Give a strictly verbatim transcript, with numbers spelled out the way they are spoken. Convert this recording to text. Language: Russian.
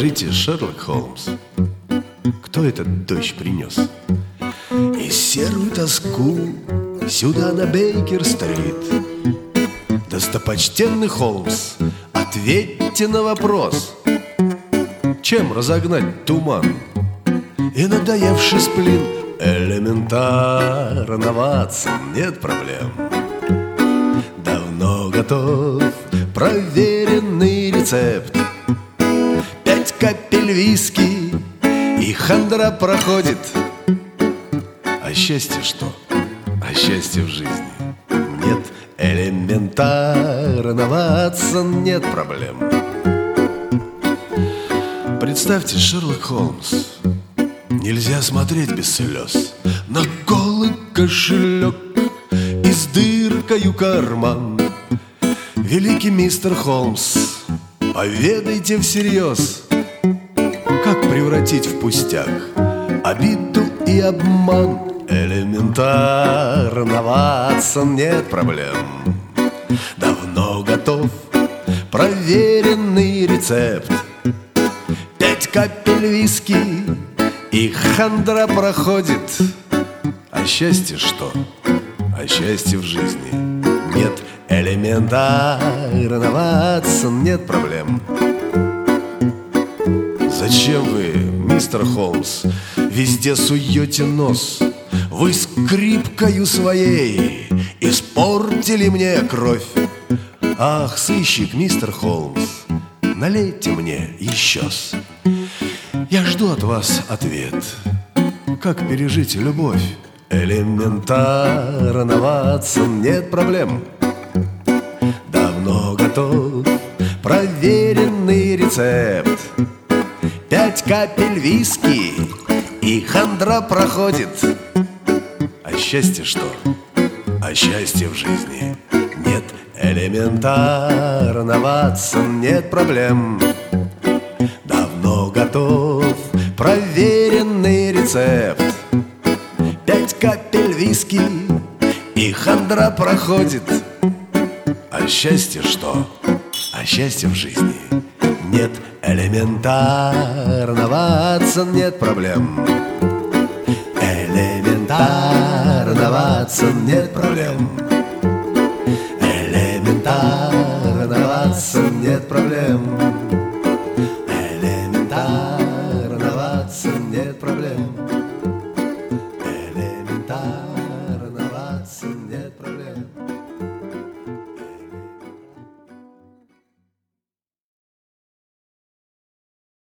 Скажите, Шерлок Холмс, кто этот дождь принес? И серую тоску сюда, на Бейкер-стрит. Достопочтенный Холмс, ответьте на вопрос: чем разогнать туман и надоевший сплин? Элементарно, Ватсон, нет проблем. Давно готов проверенный рецепт. Пять капель виски, и хандра проходит. А счастье что? А счастье в жизни нет. Элементарно, Ватсон, нет проблем. Представьте, Шерлок Холмс, нельзя смотреть без слез на голый кошелек и с дыркою карман. Великий мистер Холмс, поведайте всерьез, как превратить в пустяк обиду и обман. Элементарно, Ватсон, нет проблем. Давно готов проверенный рецепт. Пять капель виски, и хандра проходит. А счастье что? А счастье в жизни нет. Элементарно, Ватсон, нет проблем. Зачем вы, мистер Холмс, везде суете нос? Вы скрипкою своей испортили мне кровь. Ах, сыщик, мистер Холмс, налейте мне еще-с. Я жду от вас ответ. Как пережить любовь? Элементарно, Ватсон, нет проблем. Давно готов проверенный рецепт. Пять капель виски, и хандра проходит. А счастье что? А счастье в жизни нет. Элементарно, Ватсон, нет проблем. Давно готов проверенный рецепт. Пять капель виски, и хандра проходит. А счастье что? А счастье в жизни нет. Элементарно, Ватсон, нет проблем. Элементарно, Ватсон, нет проблем. Элементарно, Ватсон, нет проблем.